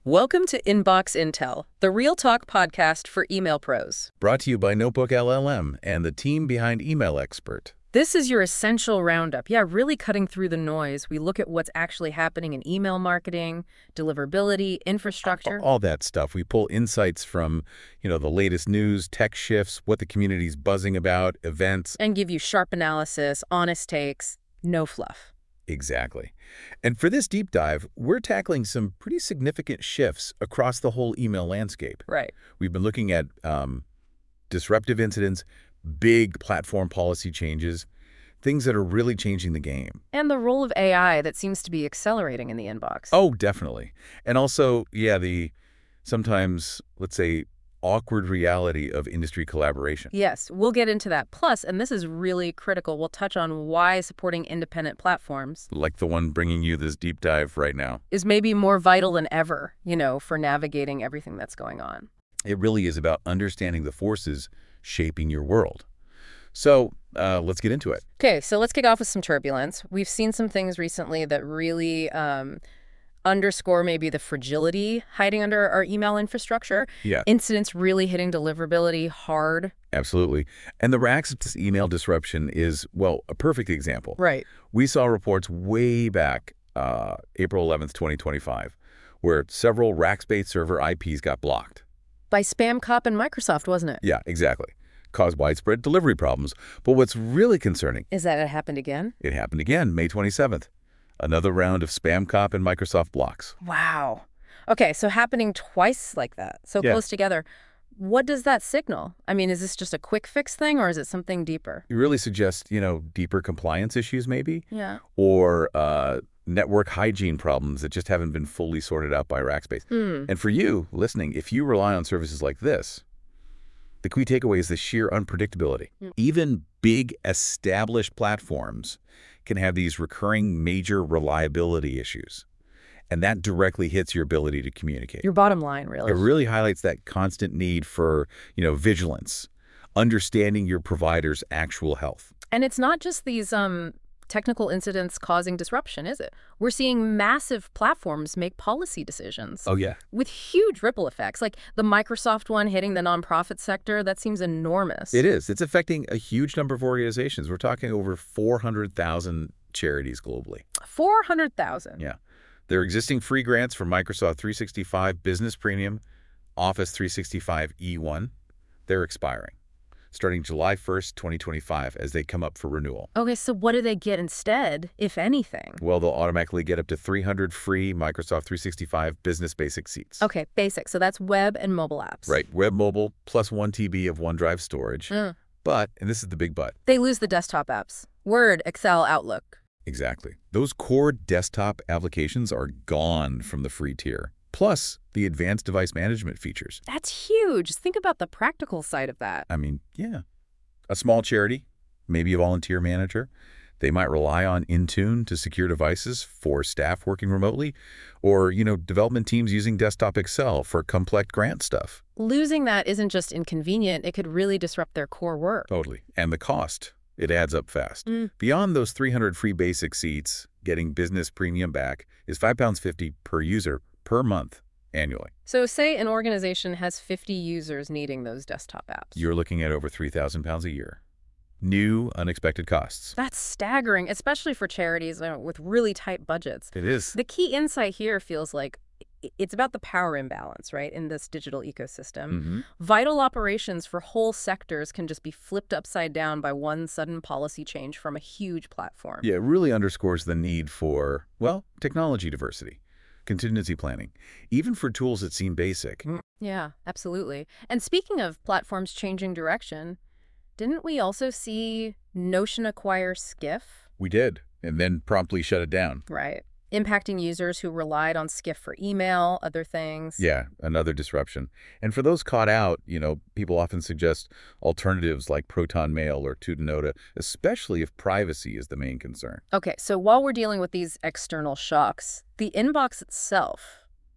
Welcome to Inbox Intel, the Real Talk podcast for email pros. Brought to you by Notebook LLM and the team behind Email Expert. This is your essential roundup. Yeah, really cutting through the noise. We look at what's actually happening in email marketing, deliverability, infrastructure. All that stuff. We pull insights from, the latest news, tech shifts, what the community's buzzing about, events. And give you sharp analysis, honest takes, no fluff. Exactly. And for this deep dive, we're tackling some pretty significant shifts across the whole email landscape. Right. We've been looking at disruptive incidents, big platform policy changes, things that are really changing the game. And the role of AI that seems to be accelerating in the inbox. Oh, definitely. And also, the sometimes, let's say, awkward reality of industry collaboration. Yes, we'll get into that. Plus, and this is really critical, we'll touch on why supporting independent platforms, like the one bringing you this deep dive right now, is maybe more vital than ever, for navigating everything that's going on. It really is about understanding the forces shaping your world. So let's get into it. Okay, so let's kick off with some turbulence. We've seen some things recently that really underscore maybe the fragility hiding under our email infrastructure. Yeah. Incidents really hitting deliverability hard. Absolutely. And the Rackspace email disruption is, a perfect example. Right. We saw reports way back April 11th, 2025, where several Rackspace server IPs got blocked. By SpamCop and Microsoft, wasn't it? Yeah, exactly. Caused widespread delivery problems. But what's really concerning is that it happened again? It happened again, May 27th. Another round of SpamCop and Microsoft blocks. Wow. Okay, so happening twice like that, so close together. What does that signal? I mean, is this just a quick fix thing, or is it something deeper? It really suggests, deeper compliance issues maybe. Yeah. Or network hygiene problems that just haven't been fully sorted out by Rackspace. And for you, listening, if you rely on services like this, the key takeaway is the sheer unpredictability. Even big established platforms can have these recurring major reliability issues. And that directly hits your ability to communicate. Your bottom line, really. It really highlights that constant need for, vigilance, understanding your provider's actual health. And it's not just these technical incidents causing disruption, is it? We're seeing massive platforms make policy decisions. Oh, yeah. With huge ripple effects, like the Microsoft one hitting the nonprofit sector. That seems enormous. It is. It's affecting a huge number of organizations. We're talking over 400,000 charities globally. 400,000? Yeah. There are existing free grants for Microsoft 365 Business Premium, Office 365 E1. They're expiring, starting July 1st, 2025, as they come up for renewal. Okay, so what do they get instead, if anything? Well, they'll automatically get up to 300 free Microsoft 365 Business Basic seats. Okay, basic. So that's web and mobile apps. Right, web mobile plus 1 TB of OneDrive storage. But, and this is the big but, they lose the desktop apps. Word, Excel, Outlook. Exactly. Those core desktop applications are gone from the free tier, plus the advanced device management features. That's huge. Think about the practical side of that. I mean, yeah. A small charity, maybe a volunteer manager, they might rely on Intune to secure devices for staff working remotely, or, development teams using desktop Excel for complex grant stuff. Losing that isn't just inconvenient, it could really disrupt their core work. Totally. And the cost, it adds up fast. Beyond those 300 free basic seats, getting Business Premium back is £5.50 per user per month annually. So say an organization has 50 users needing those desktop apps. You're looking at over £3,000 a year. New, unexpected costs. That's staggering, especially for charities with really tight budgets. It is. The key insight here feels like it's about the power imbalance, right, in this digital ecosystem. Vital operations for whole sectors can just be flipped upside down by one sudden policy change from a huge platform. Yeah, it really underscores the need for, technology diversity, contingency planning, even for tools that seem basic. Yeah, absolutely. And speaking of platforms changing direction, didn't we also see Notion acquire Skiff? We did, and then promptly shut it down. Right. Impacting users who relied on Skiff for email, other things. Yeah, another disruption. And for those caught out, people often suggest alternatives like Proton Mail or Tutanota, especially if privacy is the main concern. Okay, so while we're dealing with these external shocks, the inbox itself,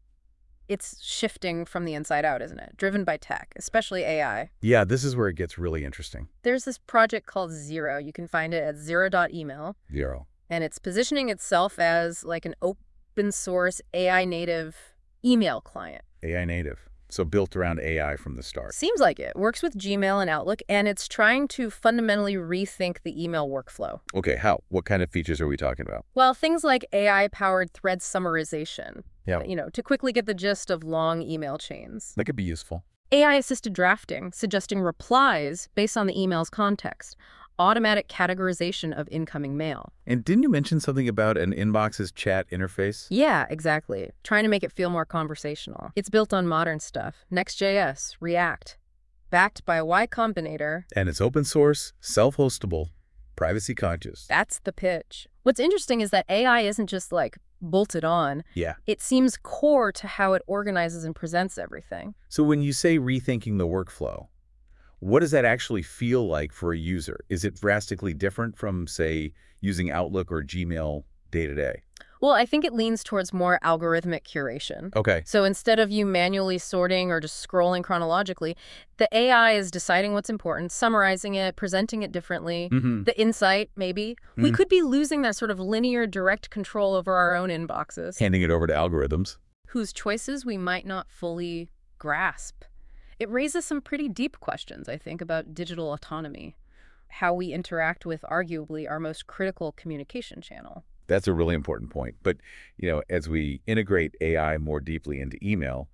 it's shifting from the inside out, isn't it? Driven by tech, especially AI. Yeah, this is where it gets really interesting. There's this project called Zero. You can find it at zero.email. Zero. And it's positioning itself as like an open source AI native email client. AI native. So built around AI from the start. Seems like it. Works with Gmail and Outlook, and it's trying to fundamentally rethink the email workflow. Okay, how? What kind of features are we talking about? Well, things like AI-powered thread summarization, Yeah. to quickly get the gist of long email chains. That could be useful. AI-assisted drafting, suggesting replies based on the email's context. Automatic categorization of incoming mail. And didn't you mention something about an inbox's chat interface? Yeah, exactly. Trying to make it feel more conversational. It's built on modern stuff. Next.js, React. Backed by Y Combinator. And it's open source, self-hostable, privacy conscious. That's the pitch. What's interesting is that AI isn't just bolted on. Yeah. It seems core to how it organizes and presents everything. So when you say rethinking the workflow, what does that actually feel like for a user? Is it drastically different from, say, using Outlook or Gmail day to day? Well, I think it leans towards more algorithmic curation. Okay. So instead of you manually sorting or just scrolling chronologically, the AI is deciding what's important, summarizing it, presenting it differently. The insight, maybe. We could be losing that sort of linear direct control over our own inboxes. Handing it over to algorithms. Whose choices we might not fully grasp. It raises some pretty deep questions, I think, about digital autonomy, how we interact with arguably our most critical communication channel. That's a really important point. But, as we integrate AI more deeply into email,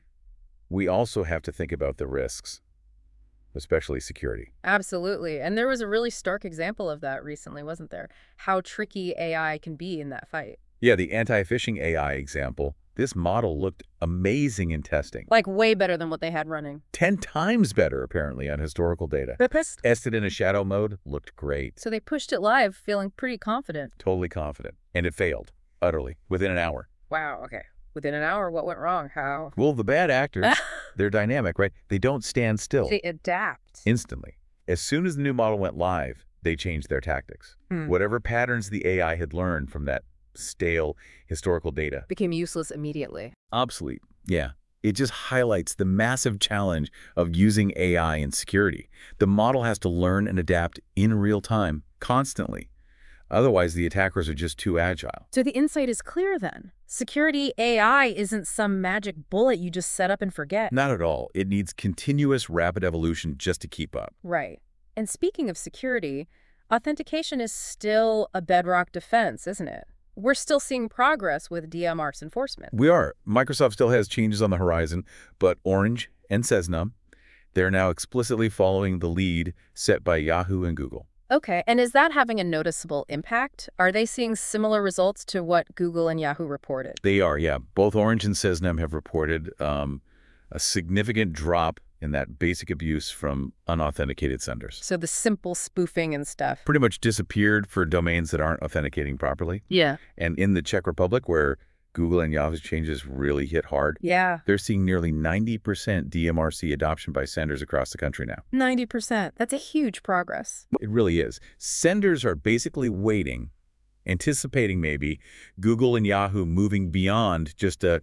we also have to think about the risks, especially security. Absolutely. And there was a really stark example of that recently, wasn't there? How tricky AI can be in that fight. Yeah, the anti-phishing AI example, this model looked amazing in testing. Way better than what they had running. 10 times better, apparently, on historical data. Tested in a shadow mode, looked great. So they pushed it live, feeling pretty confident. Totally confident. And it failed, utterly, within an hour. Wow, okay. Within an hour, what went wrong? How? Well, the bad actors, they're dynamic, right? They don't stand still. They adapt. Instantly. As soon as the new model went live, they changed their tactics. Whatever patterns the AI had learned from that stale historical data Became useless immediately. obsolete. Yeah. It just highlights the massive challenge of using AI in security. The model has to learn and adapt in real time, constantly. Otherwise, the attackers are just too agile. So the insight is clear then. Security AI isn't some magic bullet you just set up and forget. Not at all. It needs continuous rapid evolution just to keep up. Right. And speaking of security, authentication is still a bedrock defense, isn't it? We're still seeing progress with DMARC enforcement. We are. Microsoft still has changes on the horizon, but Orange and Cessna, they're now explicitly following the lead set by Yahoo and Google. Okay, and is that having a noticeable impact? Are they seeing similar results to what Google and Yahoo reported? They are, yeah. Both Orange and Cessna have reported a significant drop in that basic abuse from unauthenticated senders. So the simple spoofing and stuff. Pretty much disappeared for domains that aren't authenticating properly. Yeah. And in the Czech Republic, where Google and Yahoo's changes really hit hard, Yeah. they're seeing nearly 90% DMRC adoption by senders across the country now. 90%. That's a huge progress. It really is. Senders are basically waiting, anticipating maybe Google and Yahoo moving beyond just a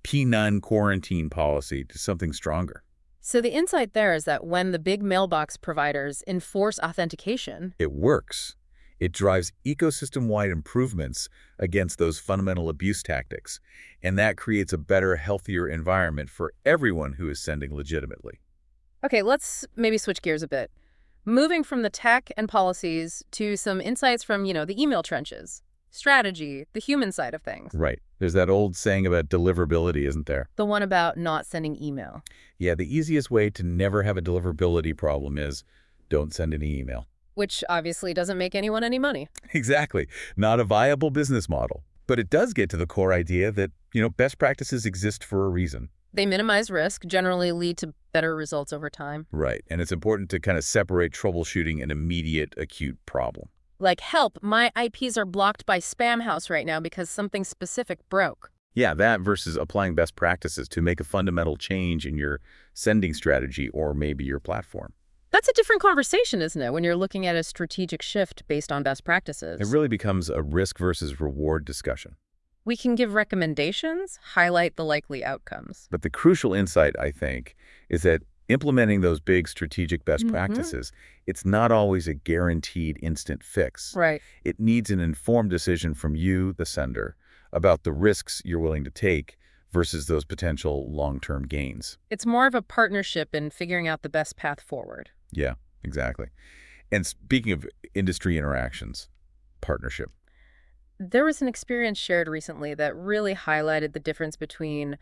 P9 quarantine policy to something stronger. So the insight there is that when the big mailbox providers enforce authentication, It works. It drives ecosystem-wide improvements against those fundamental abuse tactics, and that creates a better, healthier environment for everyone who is sending legitimately. Okay, let's maybe switch gears a bit. Moving from the tech and policies to some insights from, the email trenches, strategy, the human side of things. Right. There's that old saying about deliverability, isn't there? The one about not sending email. Yeah, the easiest way to never have a deliverability problem is don't send any email. Which obviously doesn't make anyone any money. Exactly. Not a viable business model. But it does get to the core idea that, best practices exist for a reason. They minimize risk, generally lead to better results over time. Right. And it's important to kind of separate troubleshooting an immediate, acute problem. Like, help, my IPs are blocked by Spamhaus right now because something specific broke. Yeah, that versus applying best practices to make a fundamental change in your sending strategy or maybe your platform. That's a different conversation, isn't it, when you're looking at a strategic shift based on best practices? It really becomes a risk versus reward discussion. We can give recommendations, highlight the likely outcomes. But the crucial insight, I think, is that implementing those big strategic best practices, it's not always a guaranteed instant fix. Right. It needs an informed decision from you, the sender, about the risks you're willing to take versus those potential long-term gains. It's more of a partnership in figuring out the best path forward. Yeah, exactly. And speaking of industry interactions, partnership. There was an experience shared recently that really highlighted the difference between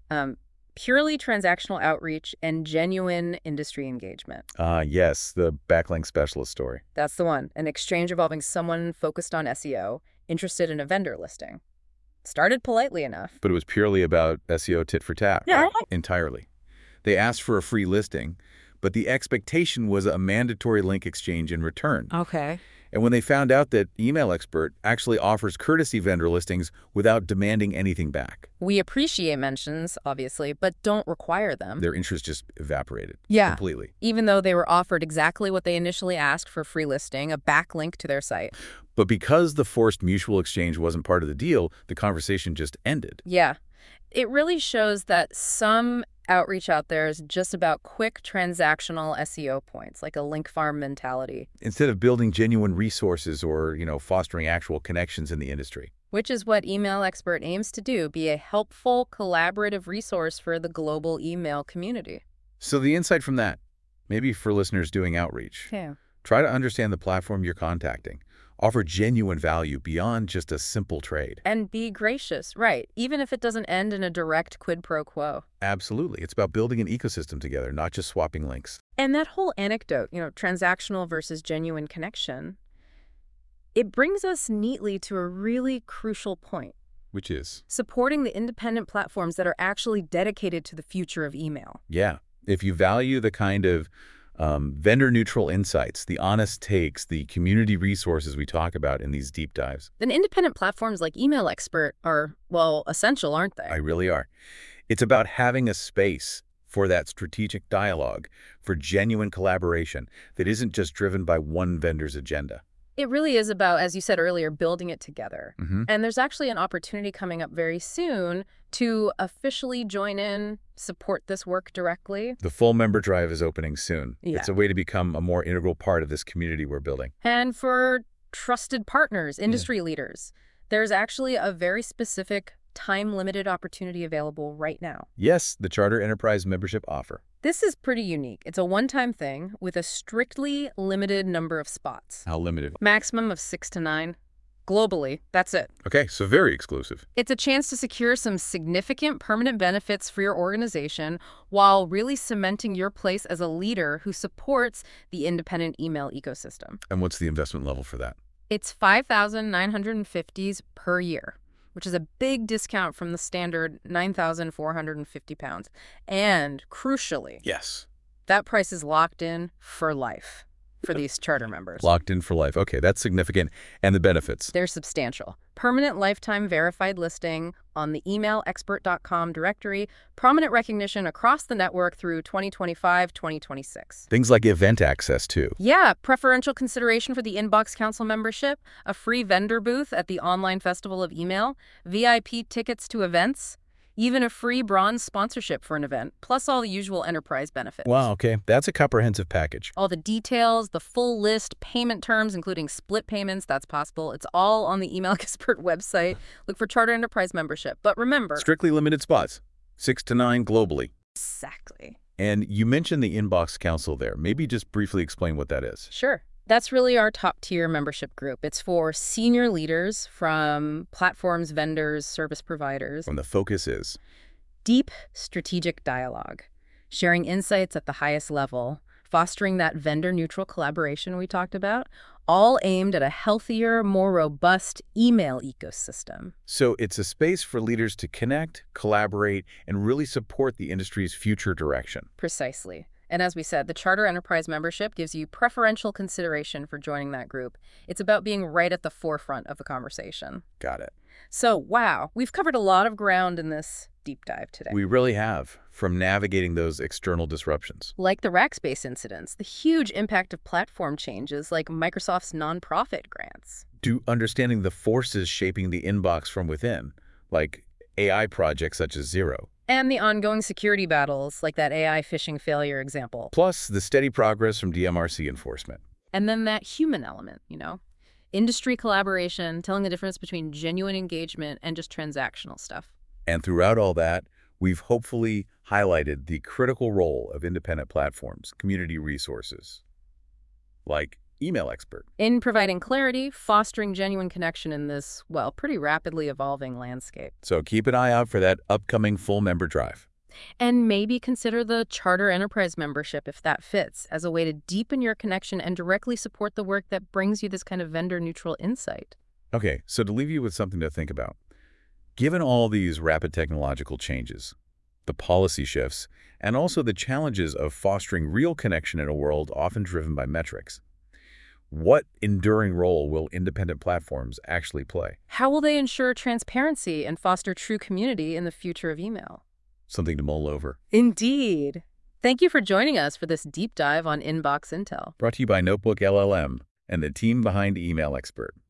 purely transactional outreach and genuine industry engagement. Yes, the backlink specialist story. That's the one. An exchange involving someone focused on SEO, interested in a vendor listing. Started politely enough. But it was purely about SEO tit for tat. Yeah. Entirely. They asked for a free listing, but the expectation was a mandatory link exchange in return. Okay. And when they found out that Email Expert actually offers courtesy vendor listings without demanding anything back, We appreciate mentions, obviously, but don't require them. their interest just evaporated Yeah. completely. Even though they were offered exactly what they initially asked for free listing, a backlink to their site. But because the forced mutual exchange wasn't part of the deal, the conversation just ended. Yeah. It really shows that some outreach out there is just about quick transactional SEO points, like a link farm mentality, Instead of building genuine resources or, fostering actual connections in the industry. which is what Email Expert aims to do, be a helpful, collaborative resource for the global email community. So the insight from that, maybe for listeners doing outreach, Yeah. try to understand the platform you're contacting. Offer genuine value beyond just a simple trade. And be gracious, right, even if it doesn't end in a direct quid pro quo. Absolutely. It's about building an ecosystem together, not just swapping links. And that whole anecdote, transactional versus genuine connection, it brings us neatly to a really crucial point. Which is, Supporting the independent platforms that are actually dedicated to the future of email. yeah, if you value the kind of vendor-neutral insights, the honest takes, the community resources we talk about in these deep dives. Then independent platforms like Email Expert are, well, essential, aren't they? I really are. It's about having a space for that strategic dialogue, for genuine collaboration that isn't just driven by one vendor's agenda. It really is about, as you said earlier, building it together. Mm-hmm. And there's actually an opportunity coming up very soon to officially join in, support this work directly. The full member drive is opening soon. Yeah. It's a way to become a more integral part of this community we're building. And for trusted partners, industry leaders, there's actually a very specific time-limited opportunity available right now. Yes, the Charter Enterprise membership offer. This is pretty unique. It's a one-time thing with a strictly limited number of spots. How limited? Maximum of 6 to 9. Globally, that's it. Okay, so very exclusive. It's a chance to secure some significant permanent benefits for your organization while really cementing your place as a leader who supports the independent email ecosystem. And what's the investment level for that? It's $5,950 per year, which is a big discount from the standard £9,450. And crucially, Yes. that price is locked in for life for these charter members. Locked in for life. Okay, that's significant. And the benefits? They're substantial. Permanent lifetime verified listing on the emailexpert.com directory, prominent recognition across the network through 2025-2026. Things like event access, too. Yeah, preferential consideration for the Inbox Council membership, a free vendor booth at the Online Festival of Email, VIP tickets to events, even a free bronze sponsorship for an event, plus all the usual enterprise benefits. Wow, okay. That's a comprehensive package. All the details, the full list, payment terms, including split payments, that's possible. It's all on the Email Expert website. Look for Charter Enterprise membership. But remember... Strictly limited spots. 6 to 9 globally. Exactly. And you mentioned the Inbox Council there. Maybe just briefly explain what that is. Sure. That's really our top-tier membership group. It's for senior leaders from platforms, vendors, service providers. And the focus is? Deep strategic dialogue, sharing insights at the highest level, fostering that vendor-neutral collaboration we talked about, all aimed at a healthier, more robust email ecosystem. So it's a space for leaders to connect, collaborate, and really support the industry's future direction. Precisely. And as we said, the Charter Enterprise membership gives you preferential consideration for joining that group. It's about being right at the forefront of the conversation. Got it. So, wow, we've covered a lot of ground in this deep dive today. We really have, from navigating those external disruptions. Like the Rackspace incidents, the huge impact of platform changes like Microsoft's nonprofit grants. To understanding the forces shaping the inbox from within, like AI projects such as Zero. And the ongoing security battles, like that AI phishing failure example. Plus the steady progress from DMRC enforcement. And then that human element, industry collaboration, telling the difference between genuine engagement and just transactional stuff. And throughout all that, we've hopefully highlighted the critical role of independent platforms, community resources, like Email Expert. In providing clarity, fostering genuine connection in this, well, pretty rapidly evolving landscape. So keep an eye out for that upcoming full member drive. And maybe consider the Charter Enterprise membership if that fits, as a way to deepen your connection and directly support the work that brings you this kind of vendor-neutral insight. Okay, so to leave you with something to think about, given all these rapid technological changes, the policy shifts, and also the challenges of fostering real connection in a world often driven by metrics, what enduring role will independent platforms actually play? How will they ensure transparency and foster true community in the future of email? Something to mull over. Indeed. Thank you for joining us for this deep dive on Inbox Intel. Brought to you by Notebook LLM and the team behind Email Expert.